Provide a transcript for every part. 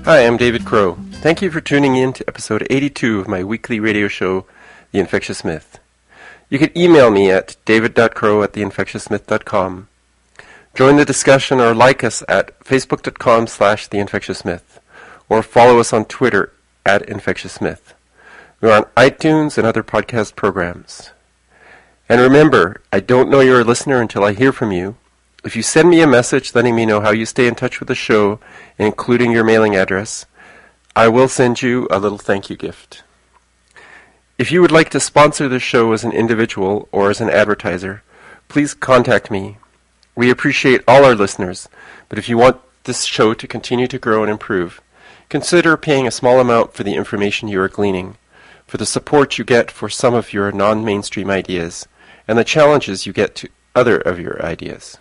Hi, I'm David Crow. Thank you for tuning in to episode 82 of my weekly radio show, The Infectious Myth. You can email me at david.crow@theinfectiousmyth.com. Join the discussion or like us at facebook.com/theinfectiousmyth or follow us on Twitter @infectiousmyth. We're on iTunes and other podcast programs. And remember, I don't know you're a listener until I hear from you. If you send me a message letting me know how you stay in touch with the show, including your mailing address, I will send you a little thank you gift. If you would like to sponsor the show as an individual or as an advertiser, please contact me. We appreciate all our listeners, but if you want this show to continue to grow and improve, consider paying a small amount for the information you are gleaning, for the support you get for some of your non-mainstream ideas, and the challenges you get to other of your ideas.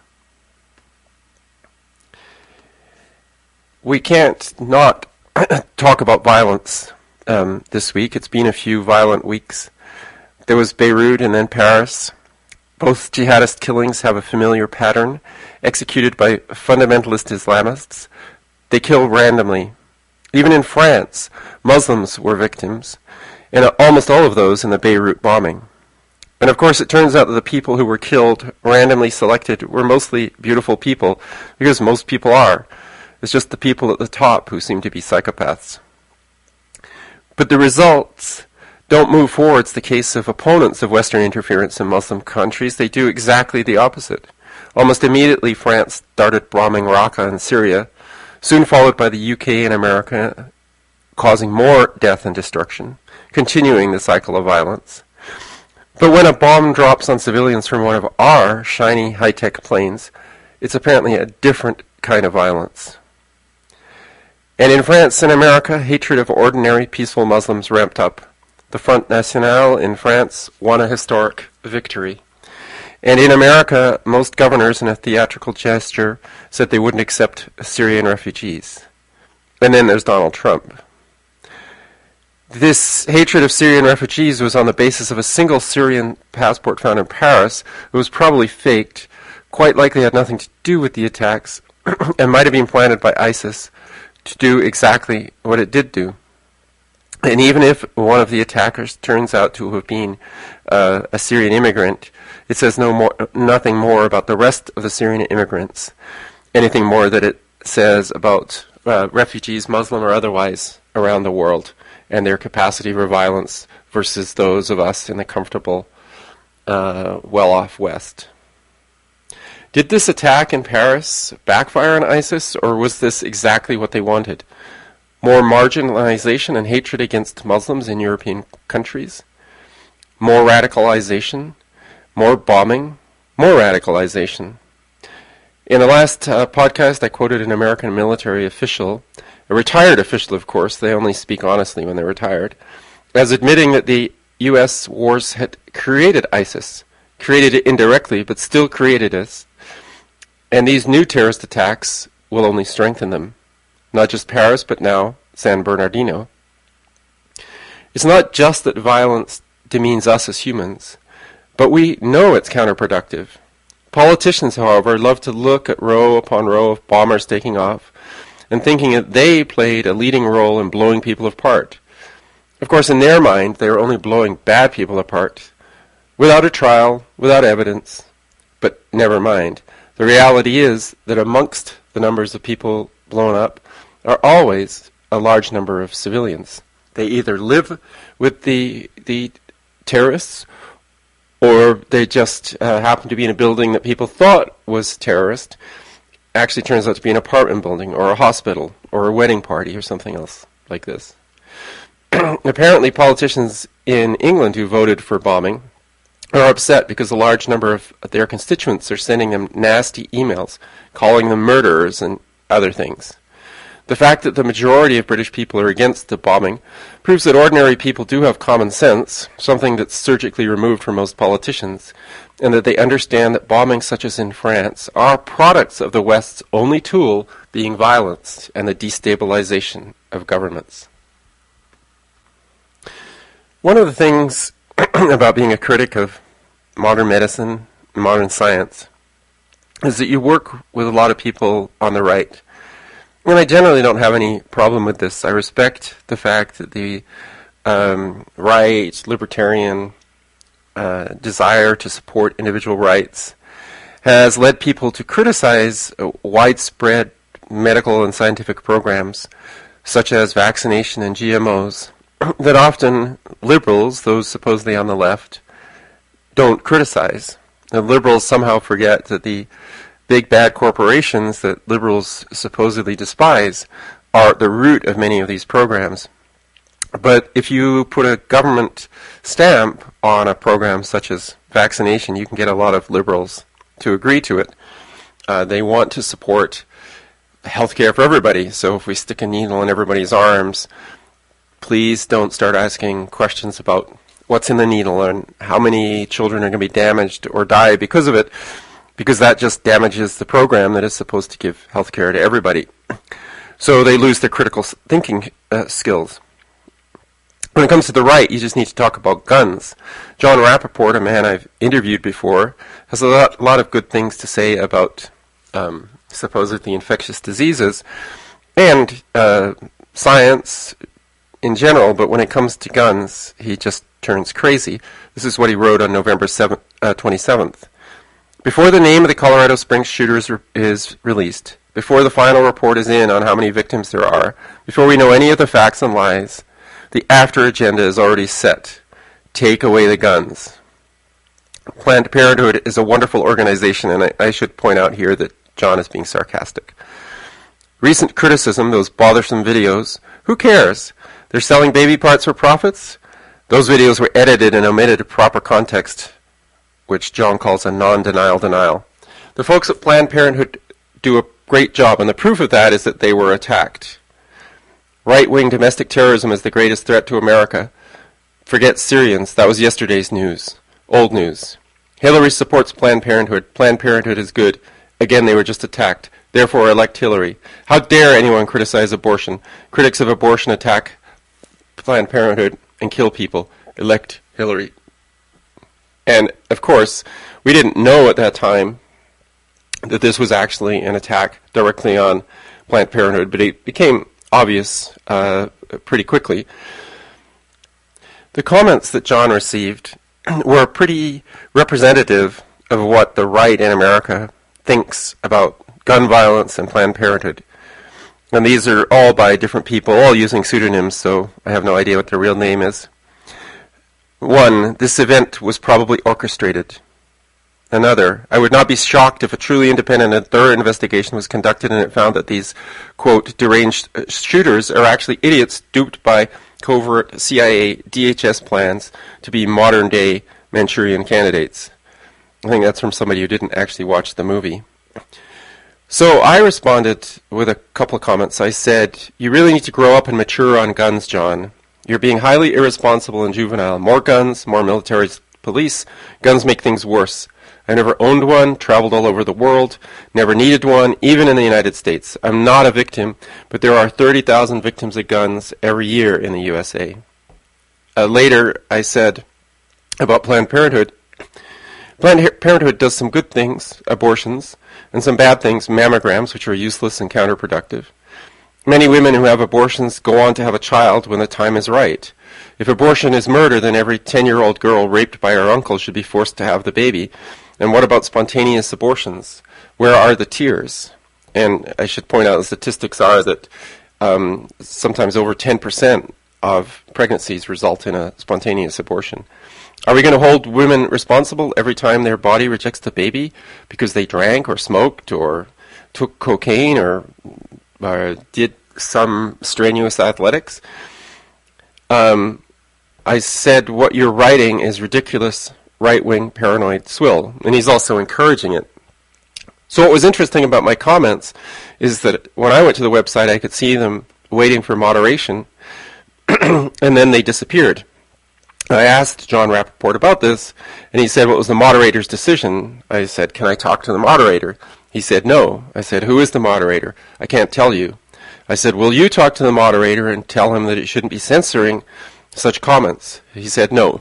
We can't not talk about violence this week. It's been a few violent weeks. There was Beirut and then Paris. Both jihadist killings have a familiar pattern, executed by fundamentalist Islamists. They kill randomly. Even in France, Muslims were victims, and almost all of those in the Beirut bombing. And of course, it turns out that the people who were killed, randomly selected, were mostly beautiful people, because most people are. It's just the people at the top who seem to be psychopaths. But the results don't move forward. It's the case of opponents of Western interference in Muslim countries. They do exactly the opposite. Almost immediately, France started bombing Raqqa in Syria, soon followed by the UK and America, causing more death and destruction, continuing the cycle of violence. But when a bomb drops on civilians from one of our shiny high-tech planes, it's apparently a different kind of violence. And in France and America, hatred of ordinary peaceful Muslims ramped up. The Front National in France won a historic victory. And in America, most governors, in a theatrical gesture, said they wouldn't accept Syrian refugees. And then there's Donald Trump. This hatred of Syrian refugees was on the basis of a single Syrian passport found in Paris. It was probably faked, quite likely had nothing to do with the attacks, and might have been planted by ISIS to do exactly what it did do. And even if one of the attackers turns out to have been a Syrian immigrant, it says nothing more about the rest of the Syrian immigrants, anything more that it says about refugees, Muslim or otherwise, around the world, and their capacity for violence versus those of us in the comfortable, well-off West. Did this attack in Paris backfire on ISIS, or was this exactly what they wanted? More marginalization and hatred against Muslims in European countries? More radicalization? More bombing? More radicalization? In the last podcast, I quoted an American military official, a retired official, of course, they only speak honestly when they're retired, as admitting that the U.S. wars had created ISIS, created it indirectly, but still created it. And these new terrorist attacks will only strengthen them. Not just Paris, but now San Bernardino. It's not just that violence demeans us as humans, but we know it's counterproductive. Politicians, however, love to look at row upon row of bombers taking off and thinking that they played a leading role in blowing people apart. Of course, in their mind, they are only blowing bad people apart, without a trial, without evidence. But never mind. The reality is that amongst the numbers of people blown up are always a large number of civilians. They either live with the terrorists, or they just happen to be in a building that people thought was terrorist. Actually turns out to be an apartment building, or a hospital, or a wedding party, or something else like this. Apparently politicians in England who voted for bombing are upset because a large number of their constituents are sending them nasty emails, calling them murderers and other things. The fact that the majority of British people are against the bombing proves that ordinary people do have common sense, something that's surgically removed from most politicians, and that they understand that bombings such as in France are products of the West's only tool being violence and the destabilization of governments. One of the things about being a critic of modern medicine, modern science, is that you work with a lot of people on the right. And I generally don't have any problem with this. I respect the fact that the right, libertarian desire to support individual rights has led people to criticize widespread medical and scientific programs, such as vaccination and GMOs, that often liberals, those supposedly on the left, don't criticize. The liberals somehow forget that the big bad corporations that liberals supposedly despise are the root of many of these programs. But if you put a government stamp on a program such as vaccination, you can get a lot of liberals to agree to it. They want to support healthcare for everybody. So if we stick a needle in everybody's arms, please don't start asking questions about what's in the needle and how many children are going to be damaged or die because of it, because that just damages the program that is supposed to give healthcare to everybody. So they lose their critical thinking skills. When it comes to the right, you just need to talk about guns. John Rappaport, a man I've interviewed before, has a lot of good things to say about supposedly infectious diseases and science in general, but when it comes to guns, he just turns crazy. This is what he wrote on November 27th. Before the name of the Colorado Springs shooters is released, before the final report is in on how many victims there are, before we know any of the facts and lies, the after agenda is already set. Take away the guns. Planned Parenthood is a wonderful organization, and I should point out here that John is being sarcastic. Recent criticism, those bothersome videos, who cares? They're selling baby parts for profits? Those videos were edited and omitted proper context, which John calls a non-denial denial. The folks at Planned Parenthood do a great job, and the proof of that is that they were attacked. Right-wing domestic terrorism is the greatest threat to America. Forget Syrians. That was yesterday's news. Old news. Hillary supports Planned Parenthood. Planned Parenthood is good. Again, they were just attacked. Therefore, elect Hillary. How dare anyone criticize abortion? Critics of abortion attack Planned Parenthood and kill people. Elect Hillary. And, of course, we didn't know at that time that this was actually an attack directly on Planned Parenthood, but it became obvious pretty quickly. The comments that John received were pretty representative of what the right in America thinks about gun violence and Planned Parenthood. And these are all by different people, all using pseudonyms, so I have no idea what their real name is. One, this event was probably orchestrated. Another, I would not be shocked if a truly independent and thorough investigation was conducted and it found that these, quote, deranged shooters are actually idiots duped by covert CIA DHS plans to be modern-day Manchurian candidates. I think that's from somebody who didn't actually watch the movie. So I responded with a couple of comments. I said, you really need to grow up and mature on guns, John. You're being highly irresponsible and juvenile. More guns, more military police. Guns make things worse. I never owned one, traveled all over the world, never needed one, even in the United States. I'm not a victim, but there are 30,000 victims of guns every year in the USA. Later, I said about Planned Parenthood, Planned Parenthood does some good things, abortions, and some bad things, mammograms, which are useless and counterproductive. Many women who have abortions go on to have a child when the time is right. If abortion is murder, then every 10-year-old girl raped by her uncle should be forced to have the baby. And what about spontaneous abortions? Where are the tears? And I should point out the statistics are that sometimes over 10% of pregnancies result in a spontaneous abortion. Are we going to hold women responsible every time their body rejects the baby because they drank or smoked or took cocaine or did some strenuous athletics? I said what you're writing is ridiculous right-wing paranoid swill, and he's also encouraging it. So what was interesting about my comments is that when I went to the website, I could see them waiting for moderation, and then they disappeared. I asked John Rappaport about this, and he said, what was the moderator's decision? I said, can I talk to the moderator? He said, no. I said, who is the moderator? I can't tell you. I said, will you talk to the moderator and tell him that it shouldn't be censoring such comments? He said, no.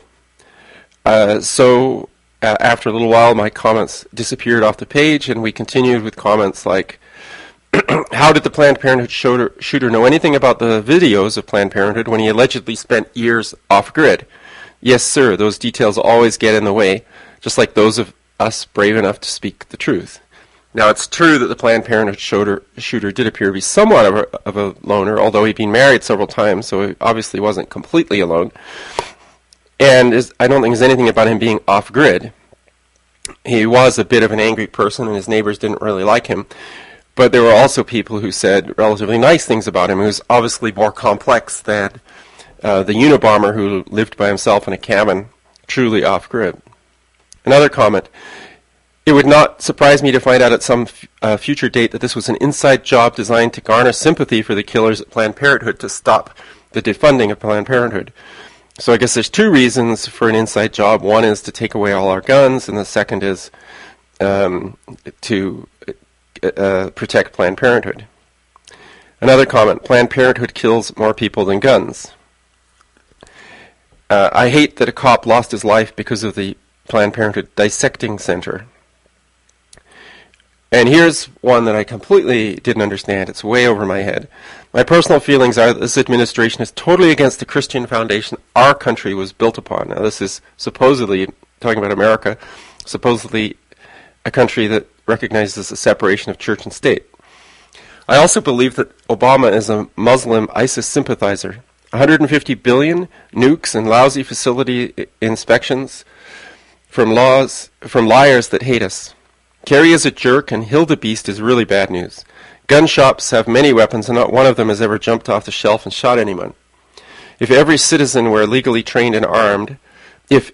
So after a little while, my comments disappeared off the page, and we continued with comments like, How did the Planned Parenthood shooter know anything about the videos of Planned Parenthood when he allegedly spent years off-grid? Yes, sir, those details always get in the way, just like those of us brave enough to speak the truth. Now, it's true that the Planned Parenthood shooter did appear to be somewhat of a loner, although he'd been married several times, so he obviously wasn't completely alone. And I don't think there's anything about him being off-grid. He was a bit of an angry person, and his neighbors didn't really like him. But there were also people who said relatively nice things about him. He was obviously more complex than the Unabomber who lived by himself in a cabin, truly off-grid. Another comment. It would not surprise me to find out at some future date that this was an inside job designed to garner sympathy for the killers at Planned Parenthood to stop the defunding of Planned Parenthood. So I guess there's two reasons for an inside job. One is to take away all our guns, and the second is to protect Planned Parenthood. Another comment. Planned Parenthood kills more people than guns. I hate that a cop lost his life because of the Planned Parenthood dissecting center. And here's one that I completely didn't understand. It's way over my head. My personal feelings are that this administration is totally against the Christian foundation our country was built upon. Now, this is supposedly, talking about America, supposedly a country that recognizes the separation of church and state. I also believe that Obama is a Muslim ISIS sympathizer. 150 billion, nukes and lousy facility inspections from liars that hate us. Kerry is a jerk, and Hildebeest is really bad news. Gun shops have many weapons, and not one of them has ever jumped off the shelf and shot anyone. If every citizen were legally trained and armed, I'm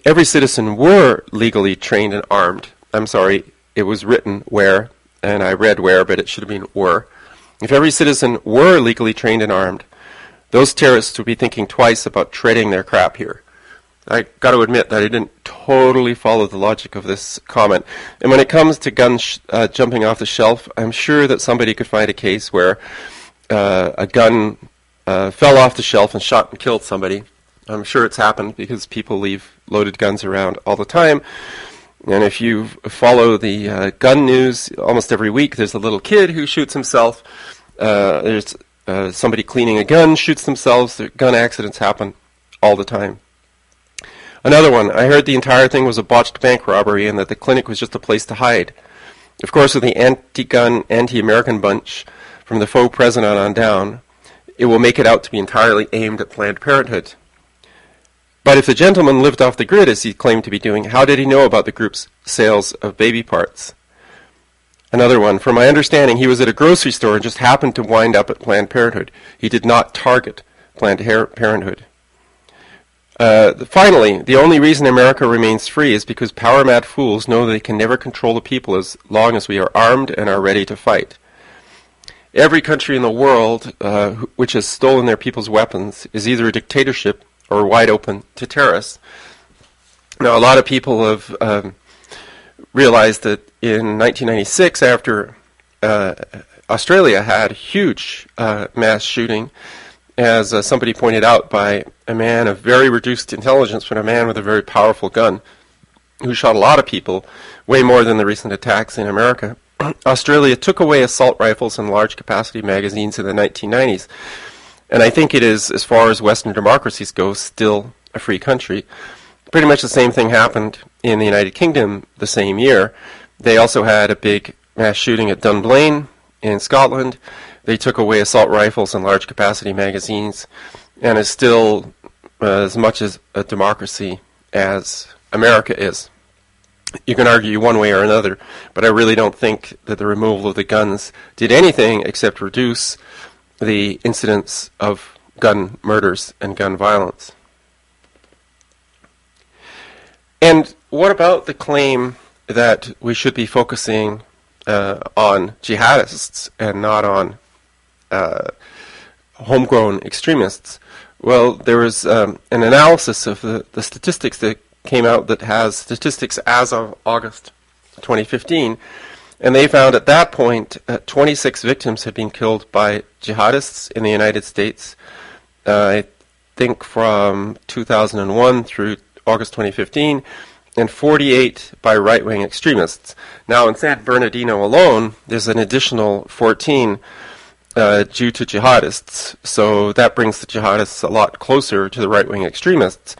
sorry, it was written where, and I read where, but it should have been were. If every citizen were legally trained and armed, those terrorists would be thinking twice about treading their crap here. I got to admit that I didn't totally follow the logic of this comment. And when it comes to guns jumping off the shelf, I'm sure that somebody could find a case where a gun fell off the shelf and shot and killed somebody. I'm sure it's happened because people leave loaded guns around all the time. And if you follow the gun news, almost every week there's a little kid who shoots himself. There's somebody cleaning a gun shoots themselves. Gun accidents happen all the time. Another one, I heard the entire thing was a botched bank robbery and that the clinic was just a place to hide. Of course, with the anti-gun, anti-American bunch from the faux president on down, it will make it out to be entirely aimed at Planned Parenthood. But if the gentleman lived off the grid, as he claimed to be doing, how did he know about the group's sales of baby parts? Another one, from my understanding, he was at a grocery store and just happened to wind up at Planned Parenthood. He did not target Planned Parenthood. Finally, the only reason America remains free is because power-mad fools know they can never control the people as long as we are armed and are ready to fight. Every country in the world which has stolen their people's weapons is either a dictatorship or wide open to terrorists. Now, a lot of people have realized that in 1996, after Australia had a huge mass shooting, as somebody pointed out, by a man of very reduced intelligence, but a man with a very powerful gun, who shot a lot of people, way more than the recent attacks in America. Australia took away assault rifles and large capacity magazines in the 1990s. And I think it is, as far as Western democracies go, still a free country. Pretty much the same thing happened in the United Kingdom the same year. They also had a big mass shooting at Dunblane in Scotland. They took away assault rifles and large capacity magazines, and is still as much as a democracy as America is. You can argue one way or another, but I really don't think that the removal of the guns did anything except reduce the incidence of gun murders and gun violence. And what about the claim that we should be focusing on jihadists and not on homegrown extremists? Well, there was an analysis of the statistics that came out that has statistics as of August 2015, and they found at that point 26 victims had been killed by jihadists in the United States. I think from 2001 through August 2015, and 48 by right-wing extremists. Now, in San Bernardino alone, there's an additional 14 due to jihadists, so that brings the jihadists a lot closer to the right-wing extremists.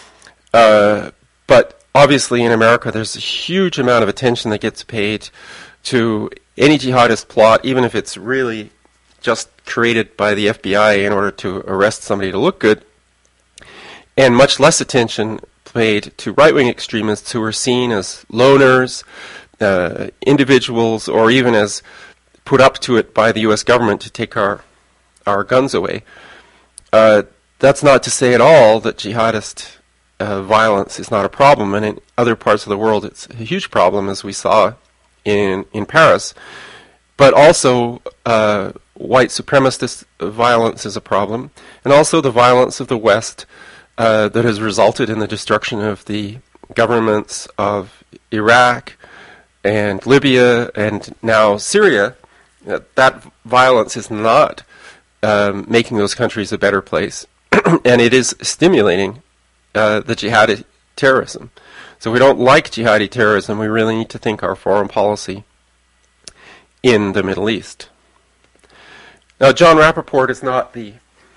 But obviously in America there's a huge amount of attention that gets paid to any jihadist plot, even if it's really just created by the FBI in order to arrest somebody to look good, and much less attention paid to right-wing extremists who are seen as loners, individuals, or even as put up to it by the U.S. government to take our guns away. That's not to say at all that jihadist violence is not a problem, and in other parts of the world it's a huge problem, as we saw in Paris. But also white supremacist violence is a problem, and also the violence of the West that has resulted in the destruction of the governments of Iraq and Libya and now Syria. That violence is not making those countries a better place, and it is stimulating the jihadi terrorism. So we don't like jihadi terrorism. We really need to think our foreign policy in the Middle East. Now, John Rappaport is not the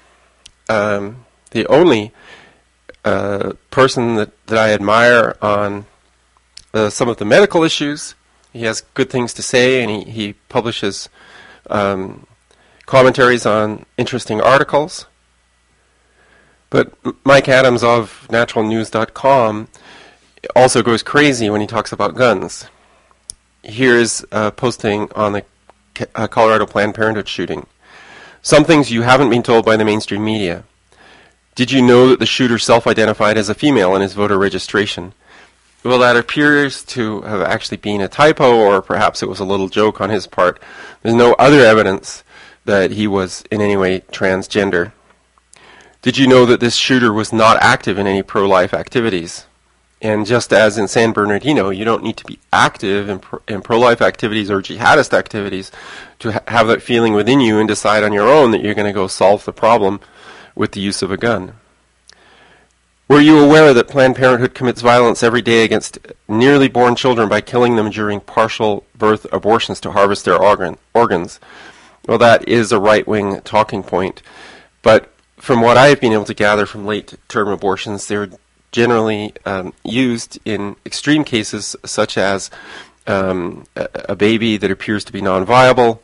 only person that I admire on some of the medical issues. He has good things to say, and he publishes commentaries on interesting articles. But Mike Adams of naturalnews.com also goes crazy when he talks about guns. Here's a posting on the Colorado Planned Parenthood shooting. Some things you haven't been told by the mainstream media. Did you know that the shooter self-identified as a female in his voter registration? Well, that appears to have actually been a typo, or perhaps it was a little joke on his part. There's no other evidence that he was in any way transgender. Did you know that this shooter was not active in any pro-life activities? And just as in San Bernardino, you don't need to be active in pro-life activities or jihadist activities to have that feeling within you and decide on your own that you're going to go solve the problem with the use of a gun. Were you aware that Planned Parenthood commits violence every day against nearly born children by killing them during partial birth abortions to harvest their organs? Well, that is a right-wing talking point. But from what I have been able to gather from late-term abortions, they're generally used in extreme cases such as a baby that appears to be non-viable,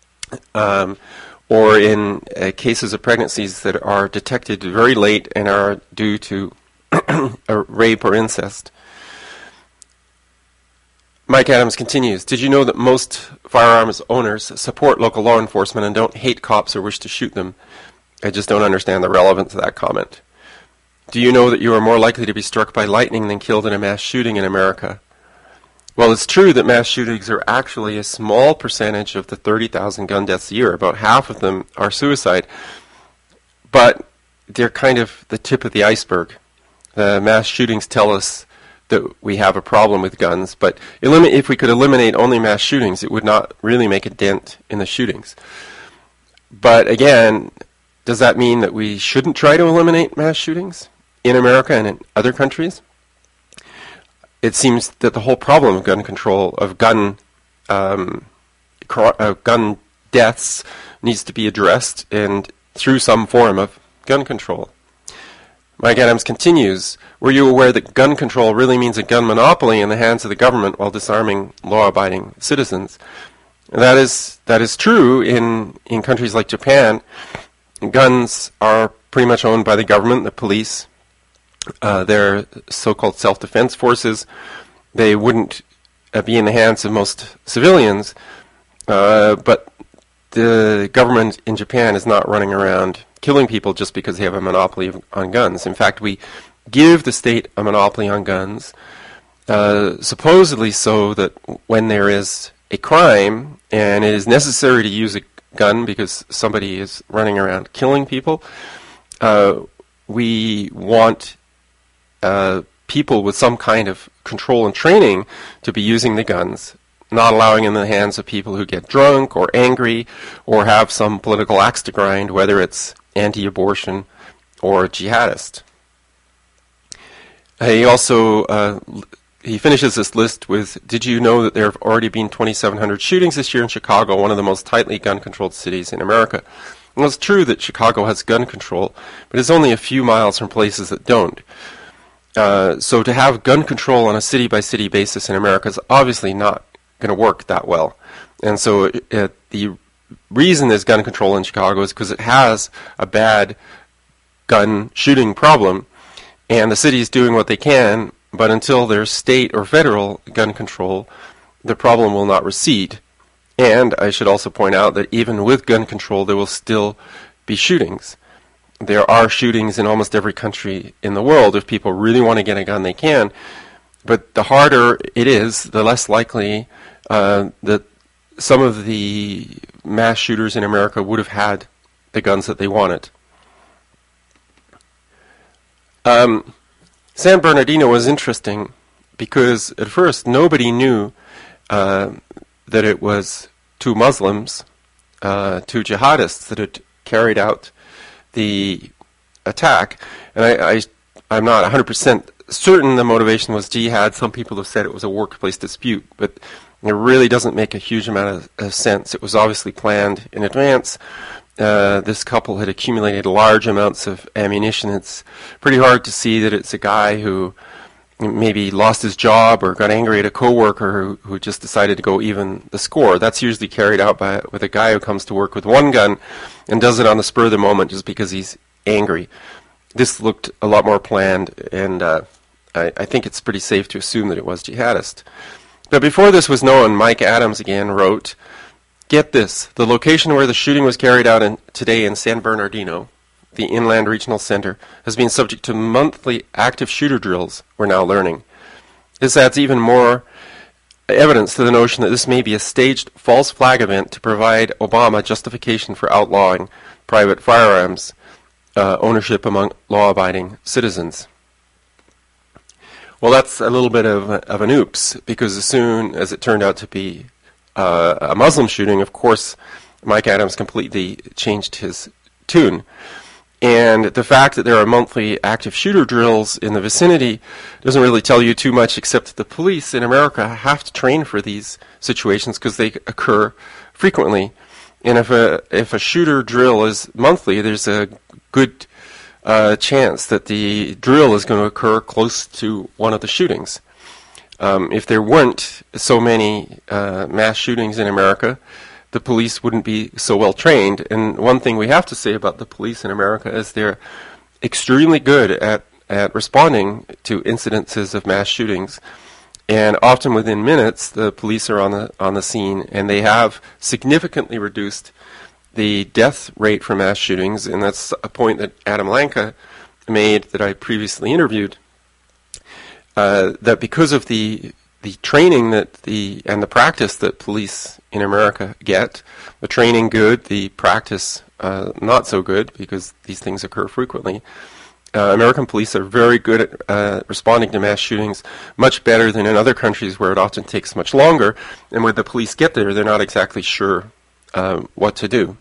or in cases of pregnancies that are detected very late and are due to rape or incest. Mike Adams continues, did you know that most firearms owners support local law enforcement and don't hate cops or wish to shoot them? I just don't understand the relevance of that comment. Do you know that you are more likely to be struck by lightning than killed in a mass shooting in America? Well, it's true that mass shootings are actually a small percentage of the 30,000 gun deaths a year. About half of them are suicide. But they're kind of the tip of the iceberg. The mass shootings tell us that we have a problem with guns. But if we could eliminate only mass shootings, it would not really make a dent in the shootings. But again, does that mean that we shouldn't try to eliminate mass shootings in America and in other countries? It seems that the whole problem of gun control, of gun deaths, needs to be addressed and through some form of gun control. Mike Adams continues, were you aware that gun control really means a gun monopoly in the hands of the government while disarming law-abiding citizens? And that is true in countries like Japan. Guns are pretty much owned by the government, the police. They're so-called self-defense forces. They wouldn't be in the hands of most civilians, but the government in Japan is not running around killing people just because they have a monopoly on guns. In fact, we give the state a monopoly on guns, supposedly so that when there is a crime and it is necessary to use a gun because somebody is running around killing people, we want people with some kind of control and training to be using the guns, not allowing in the hands of people who get drunk or angry or have some political axe to grind, whether it's anti-abortion or jihadist. He also he finishes this list with, did you know that there have already been 2,700 shootings this year in Chicago, one of the most tightly gun-controlled cities in America? Well, it's true that Chicago has gun control, but it's only a few miles from places that don't. So to have gun control on a city-by-city basis in America is obviously not going to work that well. And so the reason there's gun control in Chicago is because it has a bad gun shooting problem, and the city is doing what they can, but until there's state or federal gun control, the problem will not recede. And I should also point out that even with gun control, there will still be shootings. There are shootings in almost every country in the world. If people really want to get a gun, they can. But the harder it is, the less likely that some of the mass shooters in America would have had the guns that they wanted. San Bernardino was interesting because at first nobody knew that it was two Muslims, two jihadists that had carried out the attack. And I'm not 100% certain the motivation was jihad. Some people have said it was a workplace dispute, but it really doesn't make a huge amount of sense. It was obviously planned in advance. This couple had accumulated large amounts of ammunition. It's pretty hard to see that it's a guy who maybe lost his job or got angry at a coworker who just decided to go even the score. That's usually carried out with a guy who comes to work with one gun and does it on the spur of the moment just because he's angry. This looked a lot more planned, and I think it's pretty safe to assume that it was jihadist. But before this was known, Mike Adams again wrote, get this, the location where the shooting was carried out today in San Bernardino, the Inland Regional Center, has been subject to monthly active shooter drills, we're now learning. This adds even more evidence to the notion that this may be a staged false flag event to provide Obama justification for outlawing private firearms ownership among law-abiding citizens. Well, that's a little bit of an oops, because as soon as it turned out to be a Muslim shooting, of course, Mike Adams completely changed his tune. And the fact that there are monthly active shooter drills in the vicinity doesn't really tell you too much, except that the police in America have to train for these situations because they occur frequently. And if a shooter drill is monthly, there's a good chance that the drill is going to occur close to one of the shootings. If there weren't so many mass shootings in America, the police wouldn't be so well trained. And one thing we have to say about the police in America is they're extremely good at responding to incidences of mass shootings. And often within minutes, the police are on the scene, and they have significantly reduced the death rate for mass shootings. And that's a point that Adam Lanka made that I previously interviewed. That because of the training and the practice that police in America get, the training good, the practice not so good because these things occur frequently. American police are very good at responding to mass shootings, much better than in other countries where it often takes much longer. And when the police get there, they're not exactly sure what to do.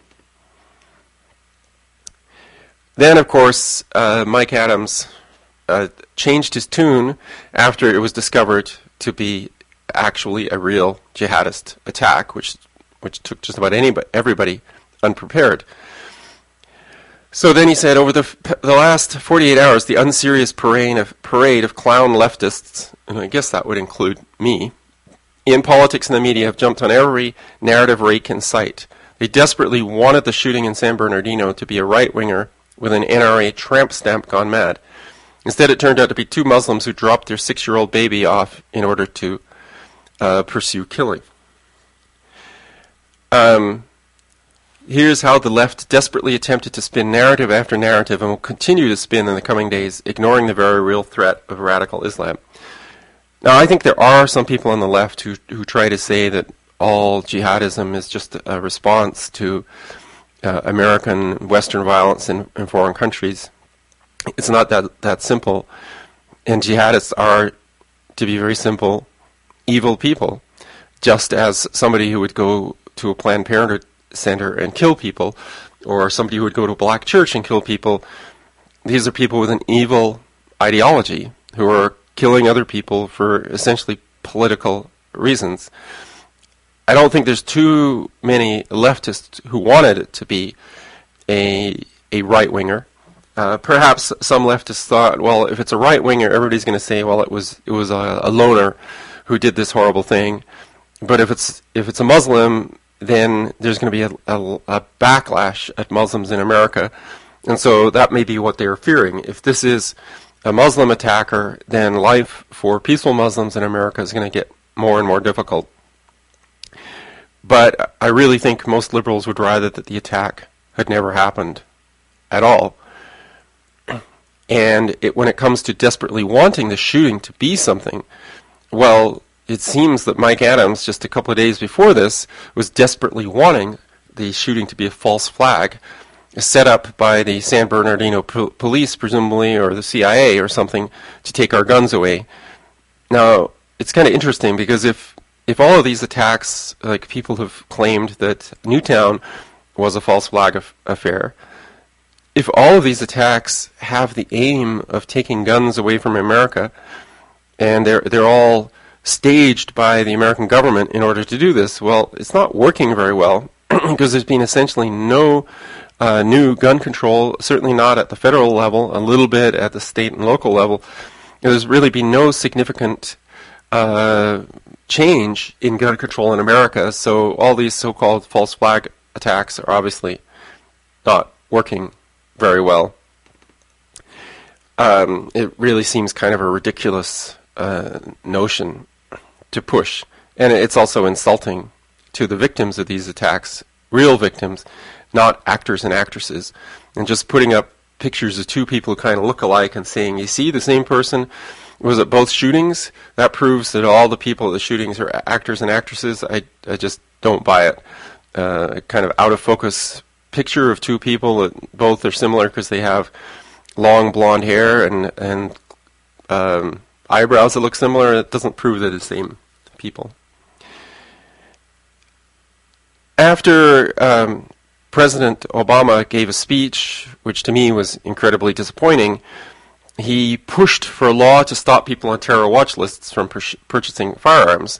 Then, of course, Mike Adams changed his tune after it was discovered to be actually a real jihadist attack, which took just about everybody unprepared. So then he said, over the last 48 hours, the unserious parade of clown leftists, and I guess that would include me, in politics and the media have jumped on every narrative rake in sight. They desperately wanted the shooting in San Bernardino to be a right-winger with an NRA tramp stamp gone mad. Instead, it turned out to be two Muslims who dropped their 6-year-old baby off in order to pursue killing. Here's how the left desperately attempted to spin narrative after narrative and will continue to spin in the coming days, ignoring the very real threat of radical Islam. Now, I think there are some people on the left who try to say that all jihadism is just a response to American Western violence in foreign countries. It's not that simple. And jihadists are, to be very simple, evil people. Just as somebody who would go to a Planned Parenthood center and kill people, or somebody who would go to a black church and kill people, these are people with an evil ideology. who are killing other people for essentially political reasons. I don't think there's too many leftists who wanted it to be a right-winger. Perhaps some leftists thought, well, if it's a right-winger, everybody's going to say, well, it was a loner who did this horrible thing. But if it's a Muslim, then there's going to be a backlash at Muslims in America. And so that may be what they're fearing. If this is a Muslim attacker, then life for peaceful Muslims in America is going to get more and more difficult. But I really think most liberals would rather that the attack had never happened at all. And when it comes to desperately wanting the shooting to be something, well, it seems that Mike Adams, just a couple of days before this, was desperately wanting the shooting to be a false flag set up by the San Bernardino police, presumably, or the CIA or something, to take our guns away. Now, it's kind of interesting because if all of these attacks, like people have claimed that Newtown was a false flag affair, if all of these attacks have the aim of taking guns away from America, and they're all staged by the American government in order to do this, well, it's not working very well because there's been essentially no new gun control, certainly not at the federal level, a little bit at the state and local level. There's really been no significant change in gun control in America, so all these so-called false flag attacks are obviously not working very well. It really seems kind of a ridiculous notion to push, and it's also insulting to the victims of these attacks, real victims, not actors and actresses, and just putting up pictures of two people who kind of look alike and saying, you see, the same person was at both shootings. That proves that all the people at the shootings are actors and actresses. I just don't buy it. Kind of out of focus picture of two people that both are similar because they have long blonde hair and eyebrows that look similar. It doesn't prove they're the same people. After President Obama gave a speech, which to me was incredibly disappointing, he pushed for a law to stop people on terror watch lists from purchasing firearms.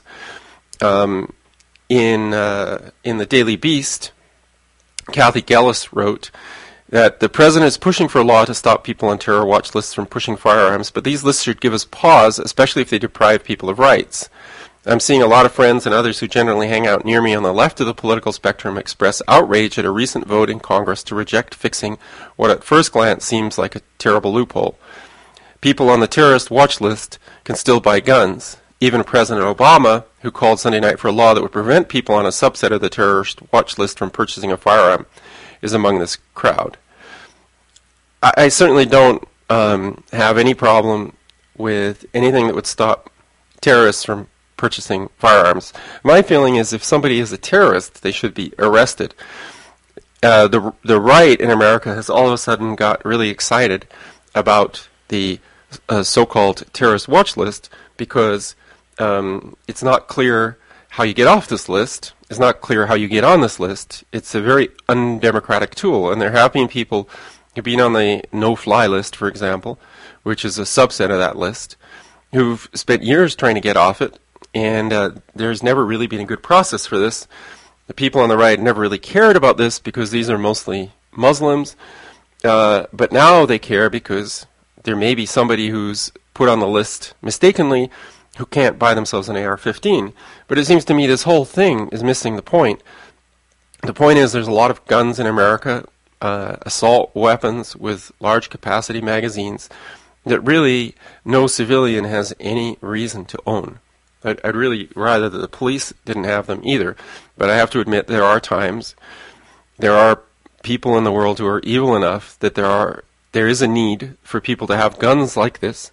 In the Daily Beast, Kathy Gellis wrote that the president is pushing for a law to stop people on terror watch lists from pushing firearms, but these lists should give us pause, especially if they deprive people of rights. I'm seeing a lot of friends and others who generally hang out near me on the left of the political spectrum express outrage at a recent vote in Congress to reject fixing what at first glance seems like a terrible loophole. People on the terrorist watch list can still buy guns. Even President Obama, who called Sunday night for a law that would prevent people on a subset of the terrorist watch list from purchasing a firearm, is among this crowd. I certainly don't have any problem with anything that would stop terrorists from purchasing firearms. My feeling is if somebody is a terrorist, they should be arrested. The right in America has all of a sudden got really excited about the so-called terrorist watch list because it's not clear how you get off this list. It's not clear how you get on this list. It's a very undemocratic tool, and there have been people who've been on the no-fly list, for example, which is a subset of that list, who've spent years trying to get off it, and there's never really been a good process for this. The people on the right never really cared about this because these are mostly Muslims, but now they care because there may be somebody who's put on the list mistakenly who can't buy themselves an AR-15. But it seems to me this whole thing is missing the point. The point is there's a lot of guns in America, assault weapons with large capacity magazines that really no civilian has any reason to own. I'd really rather that the police didn't have them either. But I have to admit there are times, there are people in the world who are evil enough that there is a need for people to have guns like this.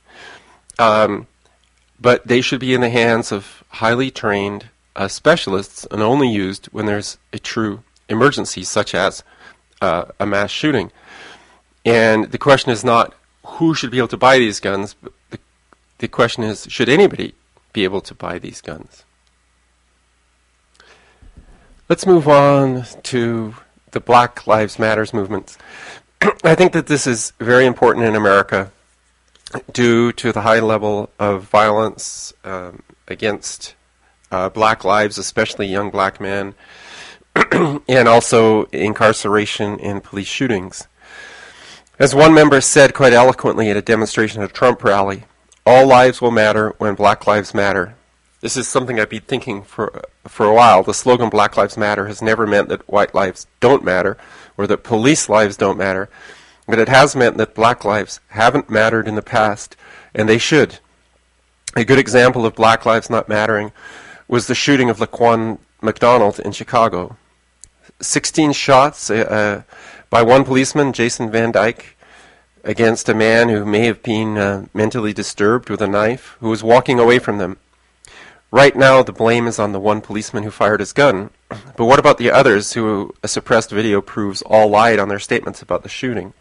But they should be in the hands of highly trained specialists and only used when there's a true emergency, such as a mass shooting. And the question is not who should be able to buy these guns, but the question is, should anybody be able to buy these guns? Let's move on to the Black Lives Matter movement. I think that this is very important in America due to the high level of violence against black lives, especially young black men, and also incarceration and police shootings. As one member said quite eloquently at a demonstration at a Trump rally, all lives will matter when Black Lives Matter. This is something I've been thinking for a while. The slogan Black Lives Matter has never meant that white lives don't matter or that police lives don't matter, but it has meant that black lives haven't mattered in the past, and they should. A good example of black lives not mattering was the shooting of Laquan McDonald in Chicago. 16 shots by one policeman, Jason Van Dyke, against a man who may have been mentally disturbed with a knife, who was walking away from them. Right now, the blame is on the one policeman who fired his gun. But what about the others who a suppressed video proves all lied on their statements about the shooting?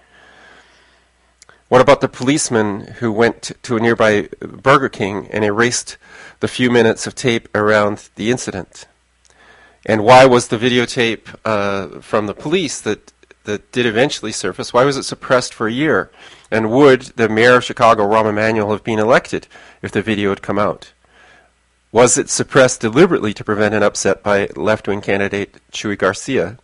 What about the policeman who went to a nearby Burger King and erased the few minutes of tape around the incident? And why was the videotape from the police that did eventually surface, why was it suppressed for a year? And would the mayor of Chicago, Rahm Emanuel, have been elected if the video had come out? Was it suppressed deliberately to prevent an upset by left-wing candidate Chuy Garcia?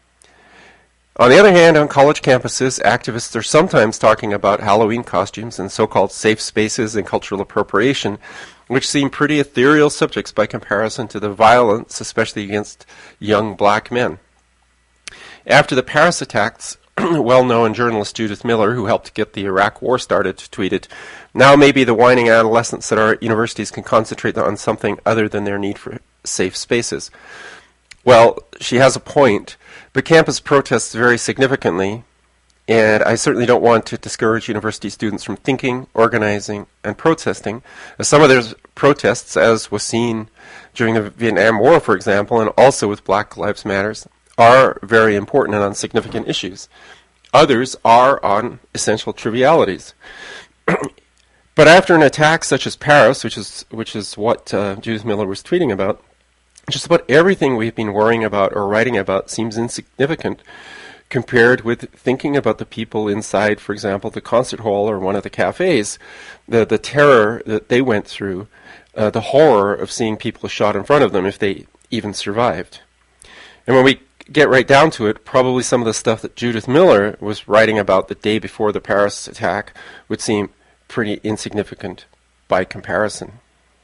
On the other hand, on college campuses, activists are sometimes talking about Halloween costumes and so-called safe spaces and cultural appropriation, which seem pretty ethereal subjects by comparison to the violence, especially against young black men. After the Paris attacks, well-known journalist Judith Miller, who helped get the Iraq War started, tweeted, "Now maybe the whining adolescents at our universities can concentrate on something other than their need for safe spaces." Well, she has a point, but campus protests vary significantly, and I certainly don't want to discourage university students from thinking, organizing, and protesting. Some of those protests, as was seen during the Vietnam War, for example, and also with Black Lives Matter, are very important and on significant issues. Others are on essential trivialities. But after an attack such as Paris, which is what Judith Miller was tweeting about, just about everything we've been worrying about or writing about seems insignificant compared with thinking about the people inside, for example, the concert hall or one of the cafes, the terror that they went through, the horror of seeing people shot in front of them if they even survived. And when we get right down to it, probably some of the stuff that Judith Miller was writing about the day before the Paris attack would seem pretty insignificant by comparison.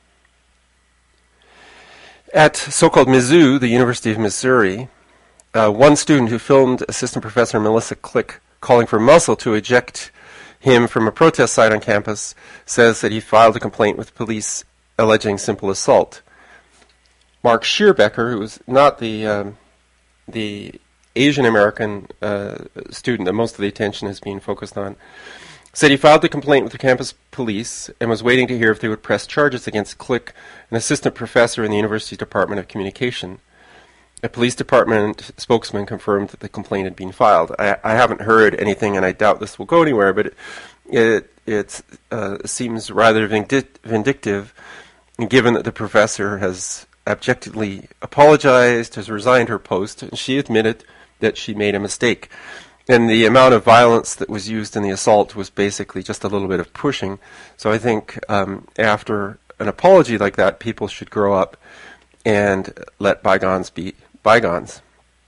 At so-called Mizzou, the University of Missouri, one student who filmed Assistant Professor Melissa Click calling for Muscle to eject him from a protest site on campus says that he filed a complaint with police alleging simple assault. Mark Schierbecker, who was not the Asian American student that most of the attention is being focused on, said he filed the complaint with the campus police and was waiting to hear if they would press charges against Click, an assistant professor in the university's Department of Communication. A police department spokesman confirmed that the complaint had been filed. I haven't heard anything, and I doubt this will go anywhere, but it seems rather vindictive, given that the professor has abjectly apologized, has resigned her post, and she admitted that she made a mistake. And the amount of violence that was used in the assault was basically just a little bit of pushing. So I think after an apology like that, people should grow up and let bygones be bygones.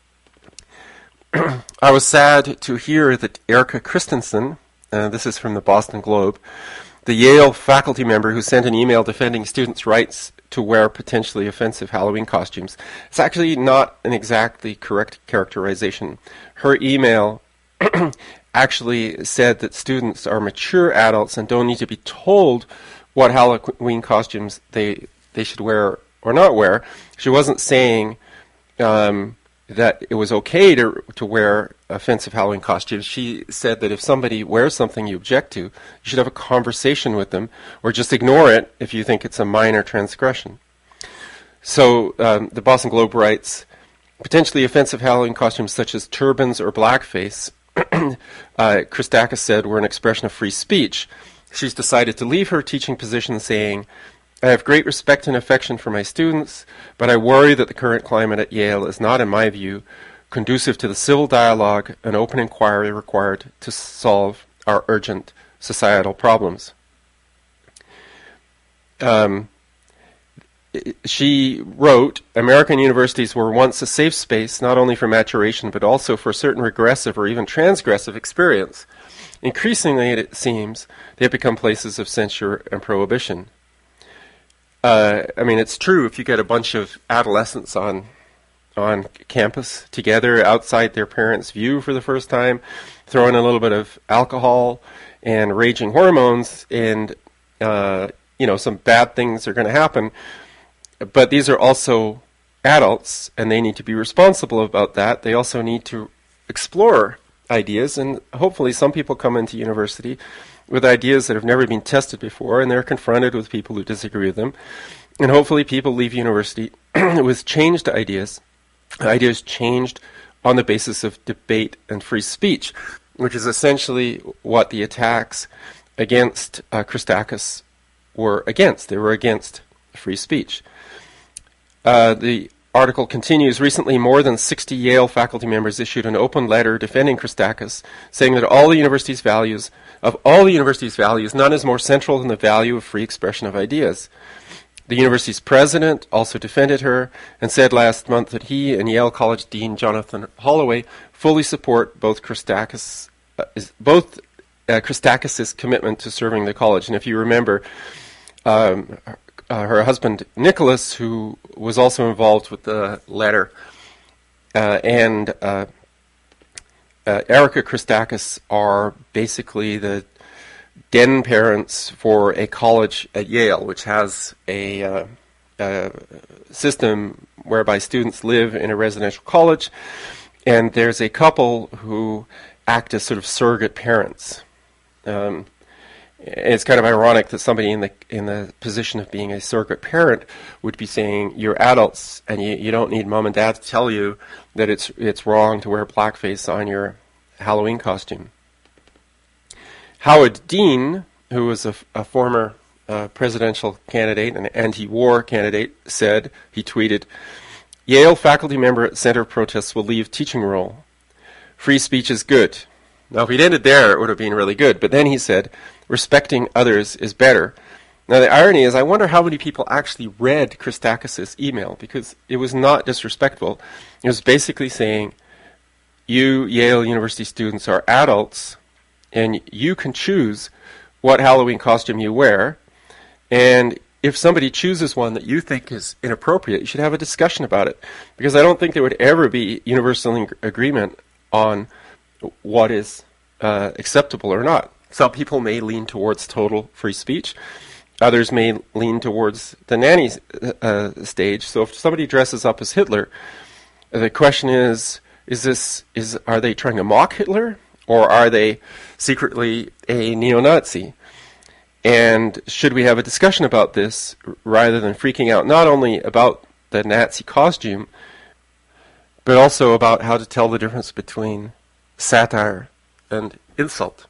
I was sad to hear that Erica Christensen, this is from the Boston Globe, the Yale faculty member who sent an email defending students' rights to wear potentially offensive Halloween costumes. It's actually not an exactly correct characterization. Her email actually said that students are mature adults and don't need to be told what Halloween costumes they should wear or not wear. She wasn't saying that it was okay to wear offensive Halloween costumes. She said that if somebody wears something you object to, you should have a conversation with them, or just ignore it if you think it's a minor transgression. So the Boston Globe writes, potentially offensive Halloween costumes such as turbans or blackface, Christakis said, were an expression of free speech. She's decided to leave her teaching position saying, I have great respect and affection for my students, but I worry that the current climate at Yale is not, in my view, conducive to the civil dialogue and open inquiry required to solve our urgent societal problems. she wrote, American universities were once a safe space not only for maturation but also for certain regressive or even transgressive experience. Increasingly, it seems, they have become places of censure and prohibition. It's true if you get a bunch of adolescents on campus together outside their parents' view for the first time, throw in a little bit of alcohol and raging hormones, and some bad things are going to happen. But these are also adults, and they need to be responsible about that. They also need to explore ideas, and hopefully some people come into university with ideas that have never been tested before, and they're confronted with people who disagree with them. And hopefully people leave university with changed ideas changed on the basis of debate and free speech, which is essentially what the attacks against Christakis were against. They were against free speech. The article continues, recently more than 60 Yale faculty members issued an open letter defending Christakis, saying that of all the university's values, none is more central than the value of free expression of ideas. The university's president also defended her and said last month that he and Yale College Dean Jonathan Holloway fully support both Christakis' commitment to serving the college. And if you remember, her husband Nicholas, who was also involved with the letter, and Erica Christakis are basically the den parents for a college at Yale, which has a system whereby students live in a residential college, and there's a couple who act as sort of surrogate parents. It's kind of ironic that somebody in the position of being a surrogate parent would be saying, you're adults and you don't need mom and dad to tell you that it's wrong to wear blackface on your Halloween costume. Howard Dean, who was a former presidential candidate, an anti-war candidate, said, he tweeted, Yale faculty member at center of protests will leave teaching role. Free speech is good. Now, if he'd ended there, it would have been really good. But then he said, respecting others is better. Now, the irony is, I wonder how many people actually read Christakis' email, because it was not disrespectful. It was basically saying, you Yale University students are adults, and you can choose what Halloween costume you wear. And if somebody chooses one that you think is inappropriate, you should have a discussion about it. Because I don't think there would ever be universal agreement on what is acceptable or not. Some people may lean towards total free speech. Others may lean towards the nanny stage. So if somebody dresses up as Hitler, the question is are they trying to mock Hitler, or are they secretly a neo-Nazi? And should we have a discussion about this rather than freaking out not only about the Nazi costume, but also about how to tell the difference between satire and insult?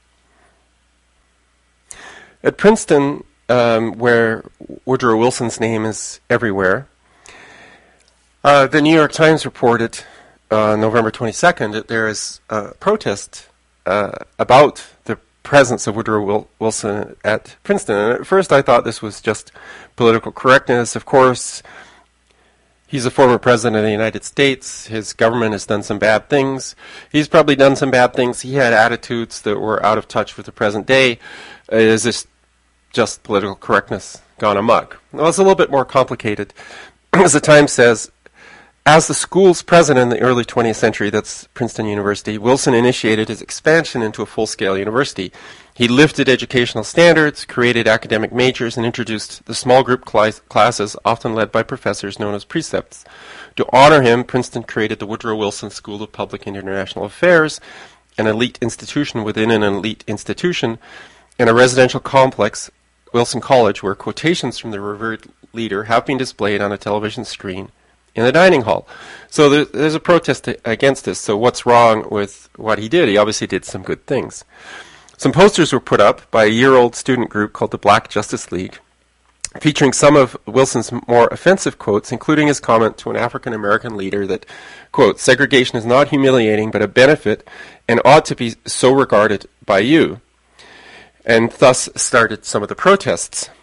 At Princeton, where Woodrow Wilson's name is everywhere, the New York Times reported November 22nd that there is a protest about the presence of Woodrow Wilson at Princeton. And at first I thought this was just political correctness. Of course, he's a former president of the United States. His government has done some bad things. He's probably done some bad things. He had attitudes that were out of touch with the present day. Is this just political correctness gone amok? Well, it's a little bit more complicated. As the Times says, as the school's president in the early 20th century, that's Princeton University, Wilson initiated his expansion into a full-scale university. He lifted educational standards, created academic majors, and introduced the small group classes often led by professors known as precepts. To honor him, Princeton created the Woodrow Wilson School of Public and International Affairs, an elite institution within an elite institution, and a residential complex, Wilson College, where quotations from the revered leader have been displayed on a television screen in the dining hall. So there's a protest against this. So what's wrong with what he did? He obviously did some good things. Some posters were put up by a year-old student group called the Black Justice League, featuring some of Wilson's more offensive quotes, including his comment to an African-American leader that, quote, segregation is not humiliating but a benefit and ought to be so regarded by you. And thus started some of the protests.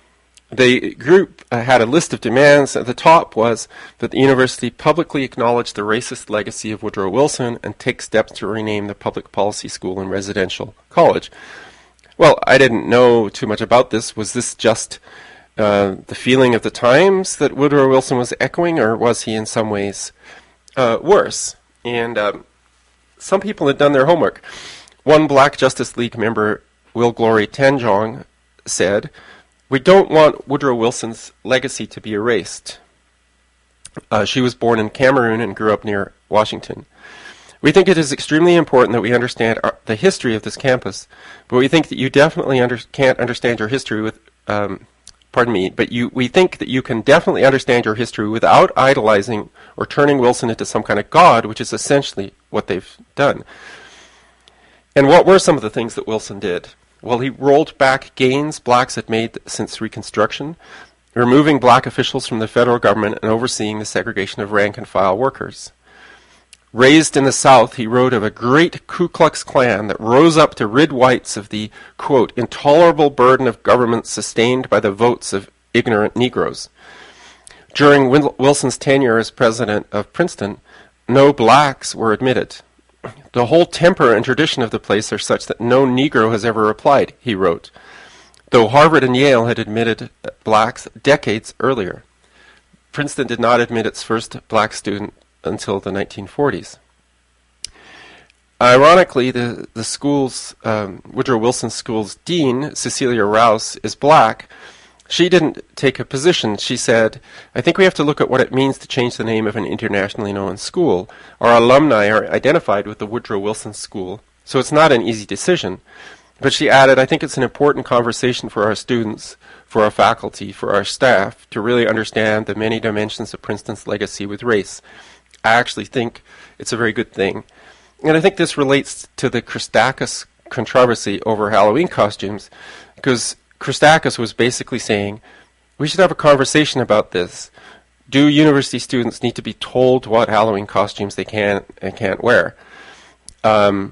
The group had a list of demands. At the top was that the university publicly acknowledge the racist legacy of Woodrow Wilson and take steps to rename the public policy school and residential college. Well, I didn't know too much about this. Was this just the feeling of the times that Woodrow Wilson was echoing, or was he in some ways worse? And some people had done their homework. One Black Justice League member, Will Glory Tanjong, said, "We don't want Woodrow Wilson's legacy to be erased." She was born in Cameroon and grew up near Washington. "We think it is extremely important that we understand the history of this campus, but we think that you definitely can't understand your history with, we think that you can definitely understand your history without idolizing or turning Wilson into some kind of god, which is essentially what they've done." And what were some of the things that Wilson did? Well, he rolled back gains blacks had made since Reconstruction, removing black officials from the federal government and overseeing the segregation of rank-and-file workers. Raised in the South, he wrote of a great Ku Klux Klan that rose up to rid whites of the, quote, intolerable burden of government sustained by the votes of ignorant Negroes. During Wilson's tenure as president of Princeton, no blacks were admitted. "The whole temper and tradition of the place are such that no Negro has ever applied," he wrote, though Harvard and Yale had admitted blacks decades earlier. Princeton did not admit its first black student until the 1940s. Ironically, the school's, Woodrow Wilson School's dean, Cecilia Rouse, is black. She didn't take a position. She said, "I think we have to look at what it means to change the name of an internationally known school. Our alumni are identified with the Woodrow Wilson School, so it's not an easy decision." But she added, "I think it's an important conversation for our students, for our faculty, for our staff, to really understand the many dimensions of Princeton's legacy with race. I actually think it's a very good thing." And I think this relates to the Christakis controversy over Halloween costumes, because Christakis was basically saying, we should have a conversation about this. Do university students need to be told what Halloween costumes they can and can't wear? And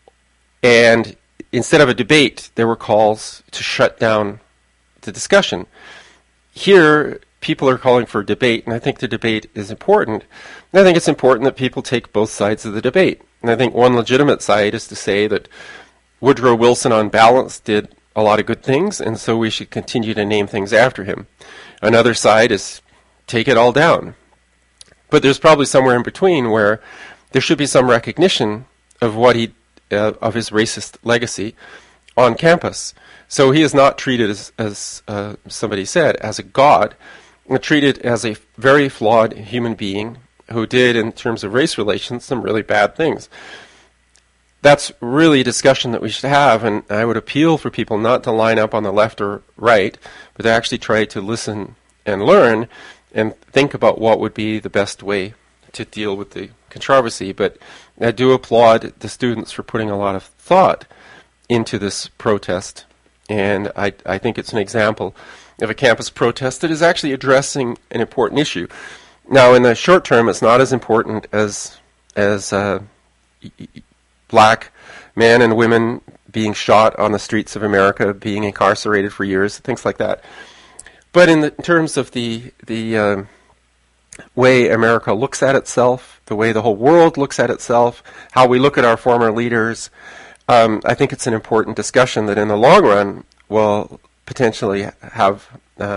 instead of a debate, there were calls to shut down the discussion. Here, people are calling for a debate, and I think the debate is important. And I think it's important that people take both sides of the debate. And I think one legitimate side is to say that Woodrow Wilson, on balance, did a lot of good things, and so we should continue to name things after him. Another side is take it all down. But there's probably somewhere in between where there should be some recognition of what of his racist legacy on campus. So he is not treated as somebody said, as a god, treated as a very flawed human being who did, in terms of race relations, some really bad things. That's really a discussion that we should have, and I would appeal for people not to line up on the left or right, but to actually try to listen and learn and think about what would be the best way to deal with the controversy. But I do applaud the students for putting a lot of thought into this protest, and I think it's an example of a campus protest that is actually addressing an important issue. Now, in the short term, it's not as important as black men and women being shot on the streets of America, being incarcerated for years, things like that. But in terms of the way America looks at itself, the way the whole world looks at itself, how we look at our former leaders, I think it's an important discussion that in the long run will potentially have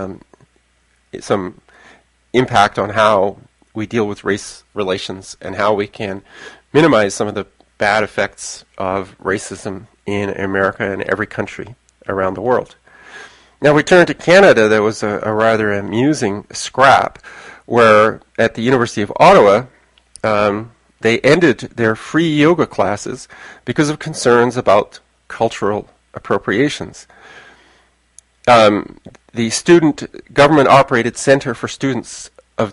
some impact on how we deal with race relations and how we can minimize some of the bad effects of racism in America and every country around the world. Now we turn to Canada. There was a rather amusing scrap where at the University of Ottawa they ended their free yoga classes because of concerns about cultural appropriations. The student government-operated Center for Students